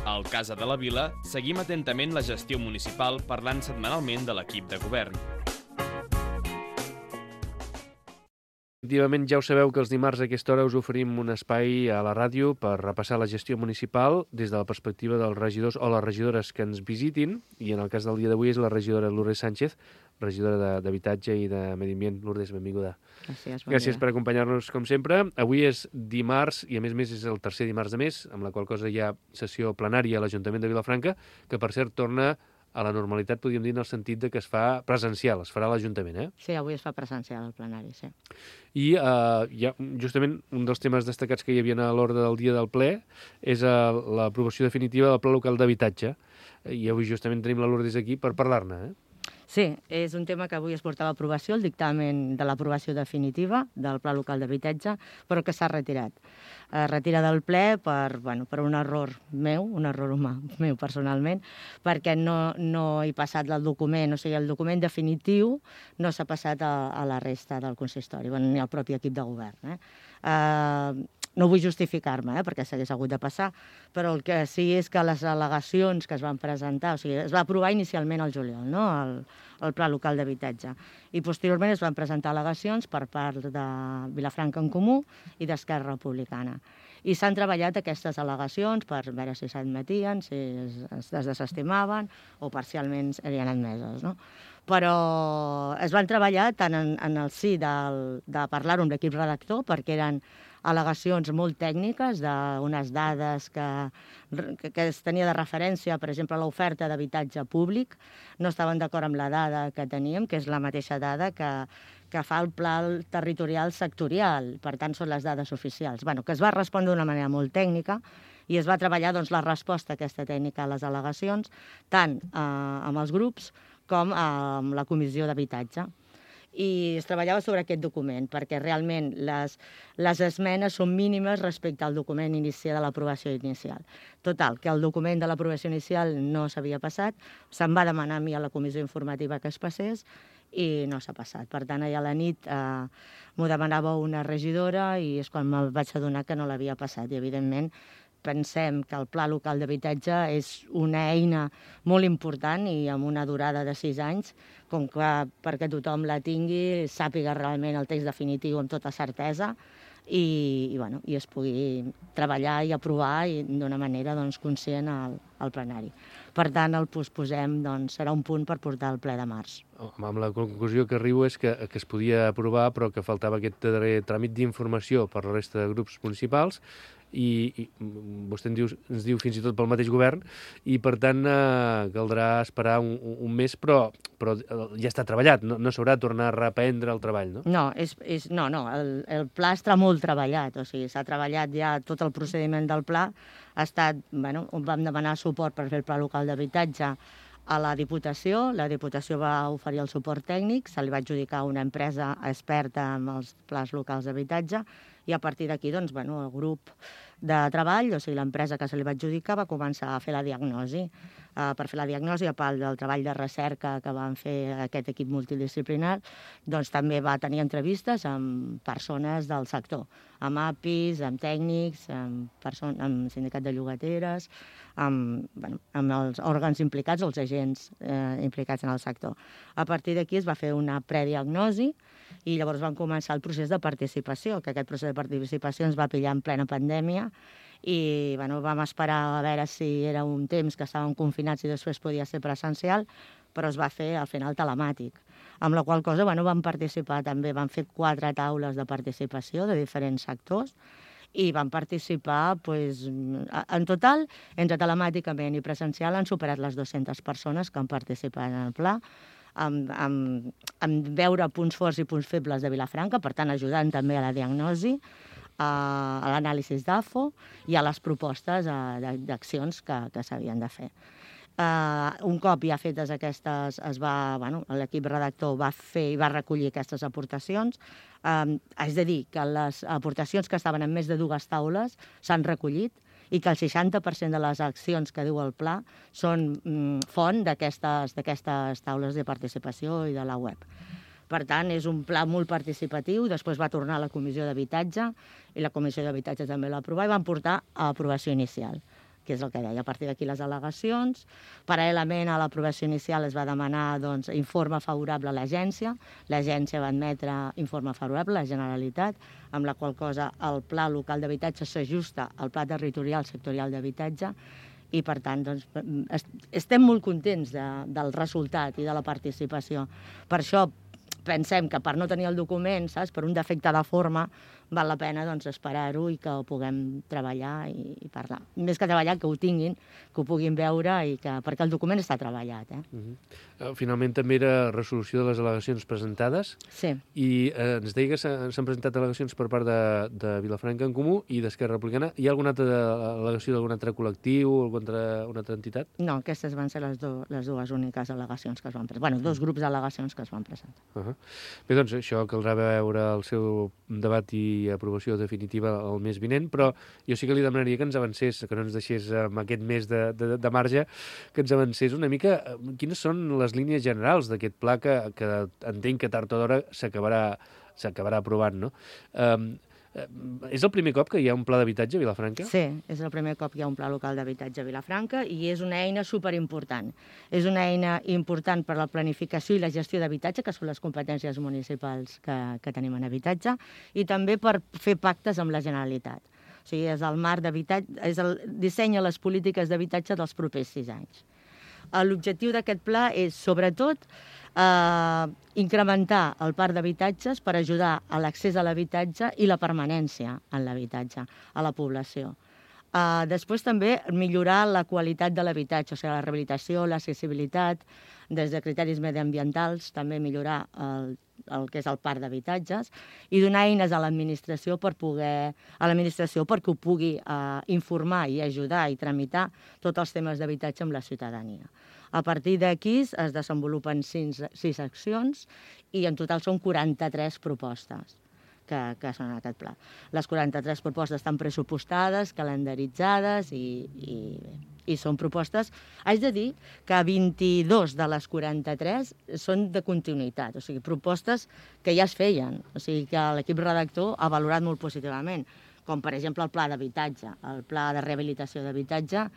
Al Casa de la Vila seguim atentament la gestió municipal parlant setmanalment de l'equip de govern. Efectivament, ja ho sabeu que els dimarts a aquesta hora us oferim un espai a la ràdio per repassar la gestió municipal des de la perspectiva dels regidors o les regidores que ens visitin, i en el cas del dia d'avui és la regidora Lourdes Sánchez, regidora d'Habitatge i de Medi Ambient. Lourdes, benvinguda. Gràcies per acompanyar-nos, com sempre. Avui és dimarts, i a més és el tercer dimarts de mes, amb la qual cosa hi ha sessió plenària a l'Ajuntament de Vilafranca, que per cert torna a la normalitat, podríem dir, en el sentit de que es fa presencial, es farà a l'Ajuntament, eh? Sí, avui es fa presencial al plenari, sí. I justament un dels temes destacats que hi havia a l'ordre del dia del ple és l'aprovació definitiva del Pla Local d'Habitatge, i avui justament tenim la Lourdes aquí per parlar-ne, eh? Sí, és un tema que avui es portava a aprovació, el dictamen de l'aprovació definitiva del Pla Local d'Habitatge, però que s'ha retirat. Es retira del ple per un error meu, un error humà meu personalment, perquè no he passat el document, o sigui, el document definitiu no s'ha passat a la resta del consistori, ni al propi equip de govern. No vull justificar-me, perquè s'hagués hagut de passar, però el que sí és que les al·legacions que es van presentar, o sigui, es va aprovar inicialment al juliol, no?, el Pla Local d'Habitatge, i posteriorment es van presentar al·legacions per part de Vilafranca en Comú i d'Esquerra Republicana. I s'han treballat aquestes al·legacions per veure si s'admetien, si es desestimaven o parcialment serien admeses, no? Però es van treballar tant en el si de parlar-ho amb l'equip redactor, perquè eren al·legacions molt tècniques d'unes dades que es tenia de referència, per exemple, l'oferta d'habitatge públic. No estaven d'acord amb la dada que teníem, que és la mateixa dada que fa el pla territorial sectorial, per tant són les dades oficials. Que es va respondre d'una manera molt tècnica i es va treballar la resposta aquesta tècnica a les al·legacions, tant amb els grups com amb la Comissió d'Habitatge. I es treballava sobre aquest document, perquè realment les esmenes són mínimes respecte al document inicial de l'aprovació inicial. Total, que el document de l'aprovació inicial no s'havia passat, se'm va demanar a mi a la comissió informativa que es passés i no s'ha passat. Per tant, ahir a la nit m'ho demanava una regidora i és quan me'l vaig adonar que no l'havia passat. I, evidentment, pensem que el Pla Local d'Habitatge és una eina molt important i amb una durada de 6 anys, com que perquè tothom la tingui, sàpiga realment el text definitiu amb tota certesa i es pugui treballar i aprovar d'una manera conscient al plenari. Per tant, el posposem, serà un punt per portar al ple de març. Amb la conclusió que arribo és que es podia aprovar, però que faltava aquest darrer tràmit d'informació per la resta de grups municipals, i vostè ens diu fins i tot pel mateix govern, i per tant caldrà esperar un mes, però ja està treballat, no s'haurà de tornar a reprendre el treball, no? No, el pla està molt treballat, o sigui, s'ha treballat ja tot el procediment del pla, ha estat, vam demanar suport per fer el Pla Local d'Habitatge a la Diputació va oferir el suport tècnic, se li va adjudicar una empresa experta en els plans locals d'habitatge, i a partir d'aquí, el grup de treball, o sigui, l'empresa que se li va adjudicar, va començar a fer la diagnosi. Per fer la diagnosi, a part del treball de recerca que van fer aquest equip multidisciplinar, també va tenir entrevistes amb persones del sector, amb APIs, amb tècnics, amb sindicat de llogateres, amb els òrgans implicats, els agents implicats en el sector. A partir d'aquí es va fer una prediagnosi i llavors van començar el procés de participació, que aquest procés de participació ens va pillar en plena pandèmia i vam esperar a veure si era un temps que estàvem confinats i després podia ser presencial, però es va fer al final telemàtic. Amb la qual cosa vam participar també, van fer 4 taules de participació de diferents sectors i van participar, en total, entre telemàticament i presencial, han superat les 200 persones que han participat en el pla, amb veure punts forts i punts febles de Vilafranca, per tant, ajudant també a la diagnosi, a l'anàlisi d'AFO i a les propostes d'accions que s'havien de fer. Un cop ja fetes aquestes, l'equip redactor va fer i va recollir aquestes aportacions. És de dir que les aportacions que estaven en més de 2 taules s'han recollit i que el 60% de les accions que diu el pla són font d'aquestes taules de participació i de la web. Per tant, és un pla molt participatiu. Després va tornar a la Comissió d'Habitatge i la Comissió d'Habitatge també l'ha aprovat i van portar a aprovació inicial. que és el que deia, a partir d'aquí les al·legacions. Paral·lelament a l'aprovació inicial es va demanar doncs, informe favorable a l'agència. L'agència va admetre informe favorable a la Generalitat, amb la qual cosa el Pla Local d'Habitatge s'ajusta al Pla Territorial Sectorial d'Habitatge i, per tant, doncs, estem molt contents del resultat i de la participació. Per això pensem que per no tenir el document, saps, per un defecte de forma, val la pena doncs, esperar-ho i que ho puguem treballar i parlar. Més que treballar, que ho tinguin, que ho puguin veure, perquè el document està treballat. Finalment també era resolució de les al·legacions presentades. Sí. I ens deia que s'han presentat al·legacions per part de Vilafranca en Comú i d'Esquerra Republicana. Hi ha alguna altra al·legació d'algun altre col·lectiu o una altra entitat? No, aquestes van ser les dues úniques al·legacions que es van presentar. Bueno, dos grups d'al·legacions que es van presentar. Bé, doncs això caldrà veure el seu debat i aprovació definitiva el mes vinent, però jo sí que li demanaria que ens avancés, que no ens deixés amb aquest mes de marge, que ens avancés una mica quines són les línies generals d'aquest pla que entenc que tard o d'hora s'acabarà aprovant, no? És el primer cop que hi ha un pla d'habitatge a Vilafranca? Sí, és el primer cop que hi ha un pla local d'habitatge a Vilafranca i és una eina superimportant. És una eina important per a la planificació i la gestió d'habitatge, que són les competències municipals que tenim en habitatge, i també per fer pactes amb la Generalitat. O sigui, és el marc d'habitatge, dissenya les polítiques d'habitatge dels propers 6 anys. L'objectiu d'aquest pla és, sobretot, incrementar el parc d'habitatges per ajudar a l'accés a l'habitatge i la permanència en l'habitatge a la població. Després també millorar la qualitat de l'habitatge, o sigui, la rehabilitació, l'accessibilitat, des de criteris mediambientals, també millorar el que és el parc d'habitatges i donar eines a l'administració perquè ho pugui informar i ajudar i tramitar tots els temes d'habitatge amb la ciutadania. A partir d'aquí es desenvolupen 6 accions i en total són 43 propostes que són en aquest pla. Les 43 propostes estan pressupostades, calendaritzades i són propostes... Haig de dir que 22 de les 43 són de continuïtat, o sigui, propostes que ja es feien, o sigui, que l'equip redactor ha valorat molt positivament, com per exemple el pla d'habitatge. El pla de rehabilitació d'habitatge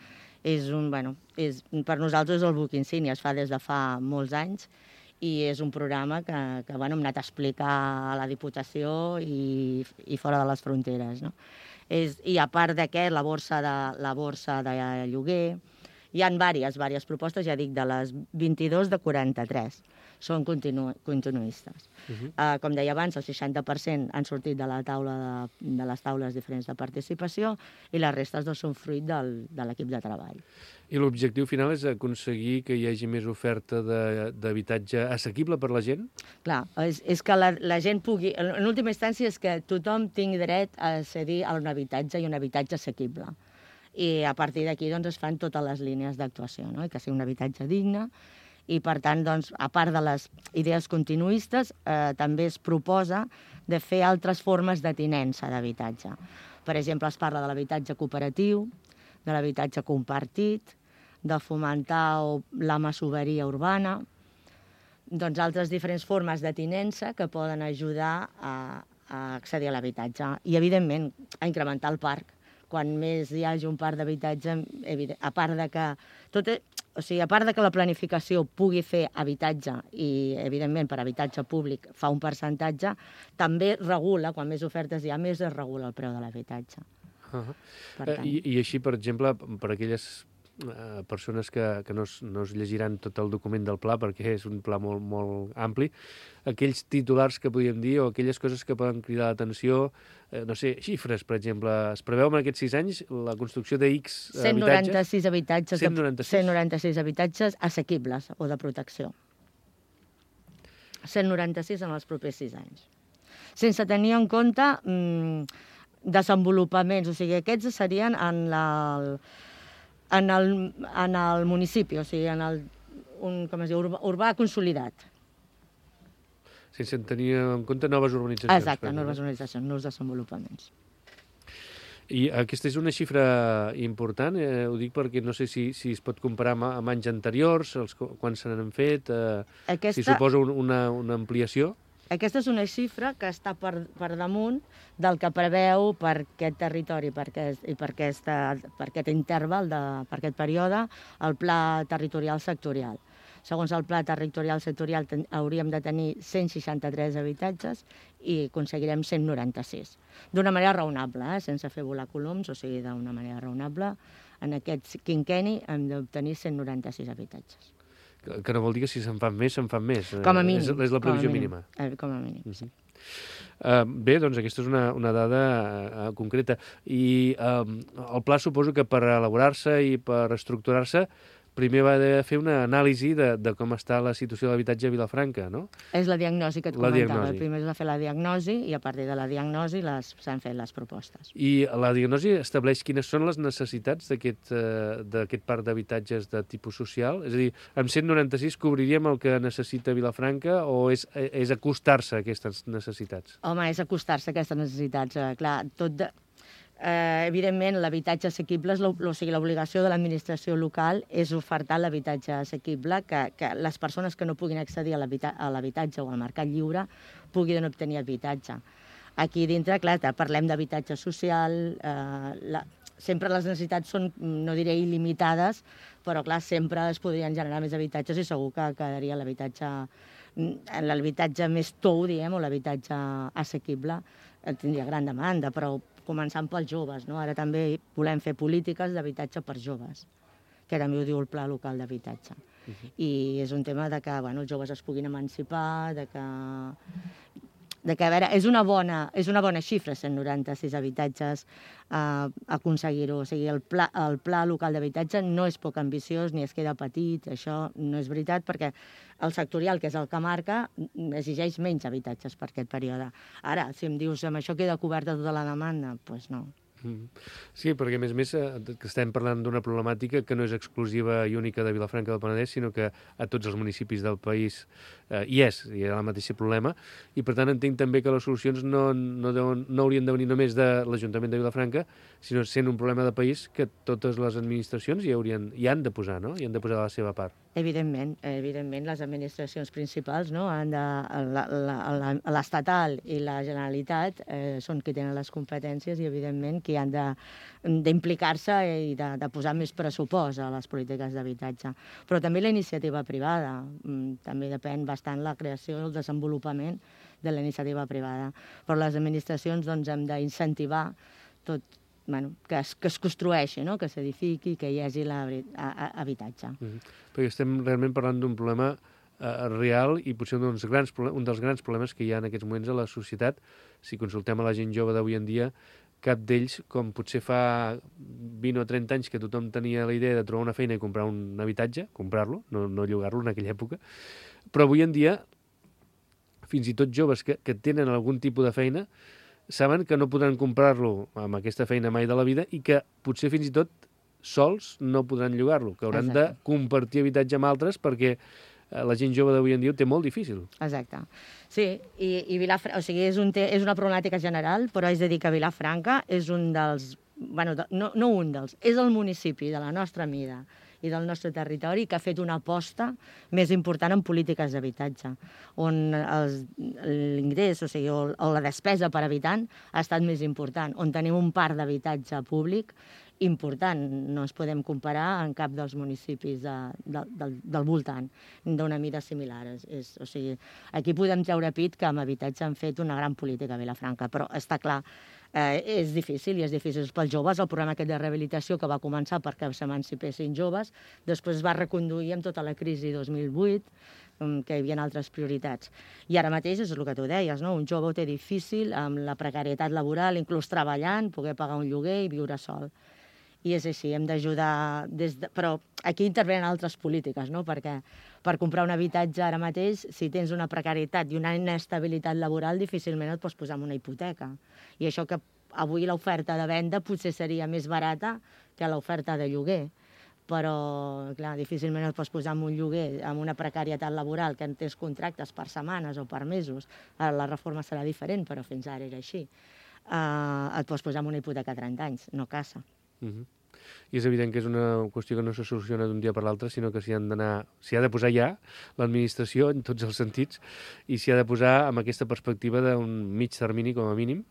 per nosaltres és el buc insígnia, es fa des de fa molts anys i és un programa que hem anat a explicar a la Diputació i fora de les fronteres. No? I a part d'aquest, la borsa de lloguer, hi ha diverses propostes, ja dic, de les 22 de 43. Són continuistes. Com deia abans, el 60% han sortit de les taules diferents de participació i les restes són fruit de l'equip de treball. I l'objectiu final és aconseguir que hi hagi més oferta d'habitatge assequible per la gent? Clar, és que la gent pugui... En última instància és que tothom tingui dret a accedir a un habitatge i un habitatge assequible. I a partir d'aquí es fan totes les línies d'actuació, no? I que sigui un habitatge digne. I, per tant, a part de les idees continuistes, també es proposa de fer altres formes de tinença d'habitatge. Per exemple, es parla de l'habitatge cooperatiu, de l'habitatge compartit, de fomentar la masoveria urbana, doncs altres diferents formes de tinença que poden ajudar a accedir a l'habitatge. I, evidentment, a incrementar el parc. Quan més hi hagi un parc d'habitatge, a part de que la planificació pugui fer habitatge i, evidentment, per habitatge públic fa un percentatge, també regula, quan més ofertes hi ha, més es regula el preu de l'habitatge. I així, per exemple, per aquelles persones que no es llegiran tot el document del pla, perquè és un pla molt, molt ampli, aquells titulars que podríem dir o aquelles coses que poden cridar l'atenció, no sé, xifres, per exemple, es preveu en aquests 6 anys la construcció de X habitatges? 196 habitatges assequibles o de protecció. 196 en els propers 6 anys. Sense tenir en compte desenvolupaments, o sigui, aquests serien en el municipi, o sigui, urbà consolidat. Sense tenir en compte noves urbanitzacions. Exacte, noves urbanitzacions, nous desenvolupaments. I aquesta és una xifra important, ho dic perquè no sé si es pot comparar amb anys anteriors, quan se n'han fet, si suposa una ampliació. Aquesta és una xifra que està per damunt del que preveu per aquest territori per aquest interval, per aquest període, el Pla Territorial Sectorial. Segons el Pla Territorial Sectorial hauríem de tenir 163 habitatges i aconseguirem 196. D'una manera raonable, sense fer volar coloms, o sigui, d'una manera raonable, en aquest quinquenni hem d'obtenir 196 habitatges. Que no vol dir que si se'n fan més, se'n fan més. Com a mínim. És la previsió mínima. Com a mínim, sí. Bé, doncs aquesta és una dada concreta. I el pla suposo que per elaborar-se i per estructurar-se primer va de fer una anàlisi de com està la situació de l'habitatge a Vilafranca, no? És la diagnosi que et comentava. Primer es va fer la diagnosi i a partir de la diagnosi s'han fet les propostes. I la diagnosi estableix quines són les necessitats d'aquest parc d'habitatges de tipus social? És a dir, amb 196 cobriríem el que necessita Vilafranca o és acostar-se a aquestes necessitats? Home, és acostar-se a aquestes necessitats. Clar, evidentment, l'habitatge assequible, o sigui, l'obligació de l'administració local és ofertar l'habitatge assequible, que les persones que no puguin accedir a l'habitatge o al mercat lliure puguin obtenir habitatge. Aquí dintre, clar, parlem d'habitatge social, sempre les necessitats són, no diré il·limitades, però clar, sempre es podrien generar més habitatges i segur que quedaria l'habitatge més tou, diguem, o l'habitatge assequible, tindria gran demanda, però començant pels joves, no? Ara també volem fer polítiques d'habitatge per joves, que també ho diu el Pla Local d'Habitatge. I és un tema de que els joves es puguin emancipar, de que a veure, és una bona xifra, 196 habitatges, aconseguir-ho. O sigui, el Pla Local d'Habitatge no és poc ambiciós ni es queda petit, això no és veritat, perquè el sectorial, que és el que marca, exigeix menys habitatges per aquest període. Ara, si em dius, amb això queda coberta tota la demanda, doncs no. Sí, perquè a més que estem parlant d'una problemàtica que no és exclusiva i única de Vilafranca del Penedès, sinó que a tots els municipis del país hi ha el mateix problema, i per tant entenc també que les solucions no haurien de venir només de l'Ajuntament de Vilafranca, sinó sent un problema de país que totes les administracions hi han de posar, no? Hi han de posar de la seva part. Evidentment, les administracions principals, no? L'estatal i la Generalitat són qui tenen les competències i, evidentment, qui han d'implicar-se i de posar més pressupost a les polítiques d'habitatge. Però també la iniciativa privada. També depèn bastant la creació i el desenvolupament de la iniciativa privada. Però les administracions hem d'incentivar tot, que es construeixi, no? Que s'edifiqui, que hi hagi habitatge. Perquè estem realment parlant d'un problema real i potser un dels grans problemes que hi ha en aquests moments a la societat. Si consultem a la gent jove d'avui en dia, cap d'ells, com potser fa 20 o 30 anys que tothom tenia la idea de trobar una feina i comprar un habitatge, comprar-lo, no llogar-lo en aquella època, però avui en dia, fins i tot joves que tenen algun tipus de feina, saben que no podran comprar-lo amb aquesta feina mai de la vida i que potser fins i tot sols no podran llogar-lo, que hauran de compartir habitatge amb altres perquè la gent jove d'avui en dia ho té molt difícil. Exacte. Sí, i Vilafranca, o sigui, és una problemàtica general, però haig de dir que Vilafranca és un dels, no un dels, és el municipi de la nostra mida i del nostre territori que ha fet una aposta més important en polítiques d'habitatge, on l'ingrés, o sigui, o la despesa per habitant ha estat més important, on tenim un parc d'habitatge públic important. No ens podem comparar en cap dels municipis del voltant, d'una mida similar. O sigui, aquí podem treure pit que amb habitatge han fet una gran política a Vilafranca, però està clar, és difícil, i és difícil pels joves. El programa aquest de rehabilitació que va començar perquè s'emancipessin joves, després es va reconduir amb tota la crisi 2008, que hi havia altres prioritats. I ara mateix és el que tu deies, no? Un jove ho té difícil, amb la precarietat laboral, inclús treballant, poder pagar un lloguer i viure sol. I és així, hem d'ajudar però aquí intervenen altres polítiques, no? Perquè per comprar un habitatge ara mateix, si tens una precarietat i una inestabilitat laboral, difícilment et pots posar en una hipoteca. I això que avui l'oferta de venda potser seria més barata que l'oferta de lloguer. Però, clar, difícilment et pots posar en un lloguer amb una precarietat laboral, que tens contractes per setmanes o per mesos. Ara la reforma serà diferent, però fins ara era així. Et pots posar en una hipoteca a 30 anys, no casa. I és evident que és una qüestió que no se soluciona d'un dia per l'altre, sinó que s'hi ha de posar ja l'administració en tots els sentits i s'hi ha de posar amb aquesta perspectiva d'un mig termini com a mínim,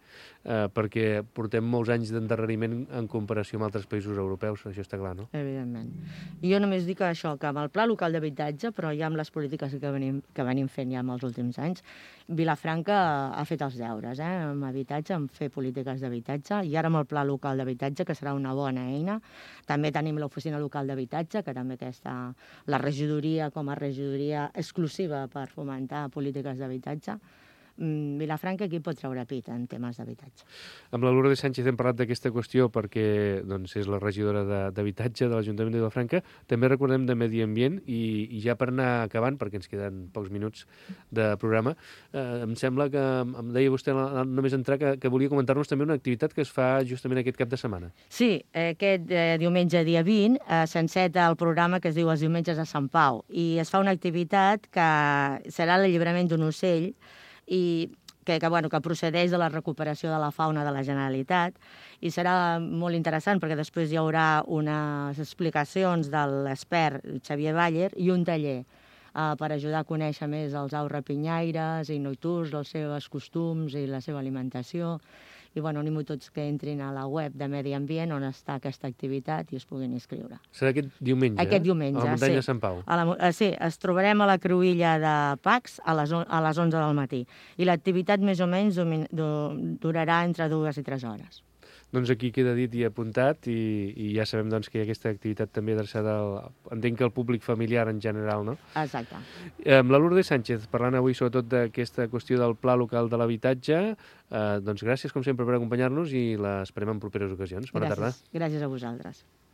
perquè portem molts anys d'endarreriment en comparació amb altres països europeus, això està clar, no? Evidentment. I jo només dic això, que amb el Pla Local d'Habitatge, però ja amb les polítiques que venim fent ja en els últims anys, Vilafranca ha fet els deures, amb habitatge, en fer polítiques d'habitatge, i ara amb el Pla Local d'Habitatge, que serà una bona eina. També tenim l'Oficina Local d'Habitatge, que també aquesta, la regidoria com a regidoria exclusiva per fomentar polítiques d'habitatge. Vilafranca aquí pot treure pit en temes d'habitatge. Amb la Lourdes Sánchez hem parlat d'aquesta qüestió perquè doncs, és la regidora d'Habitatge de l'Ajuntament de Vilafranca. També recordem de Medi Ambient i ja per anar acabant, perquè ens queden pocs minuts de programa, em sembla que em deia vostè només entrar que volia comentar-nos també una activitat que es fa justament aquest cap de setmana. Sí, aquest diumenge dia 20 s'enceta el programa que es diu Els diumenges a Sant Pau i es fa una activitat que serà l'alliberament d'un ocell i que procedeix de la recuperació de la fauna de la Generalitat i serà molt interessant perquè després hi haurà unes explicacions de l'expert Xavier Baller i un taller per ajudar a conèixer més els aus rapinyaires i noiturs, els seus costums i la seva alimentació. I animo tots que entrin a la web de Medi Ambient on està aquesta activitat i es puguin inscriure. Serà aquest diumenge, Aquest diumenge, a la muntanya de Sant Pau. Sí, ens trobarem a la cruïlla de Pacs a les 11 del matí. I l'activitat més o menys durarà entre 2 i 3 hores. Doncs aquí queda dit i apuntat i ja sabem doncs, que hi ha aquesta activitat també adreçada entenc que al públic familiar en general, no? Exacte. Amb la Lourdes Sánchez, parlant avui sobretot d'aquesta qüestió del Pla Local de l'Habitatge, doncs gràcies com sempre per acompanyar-nos i l'esperem en properes ocasions. Bona tarda. Gràcies a vosaltres.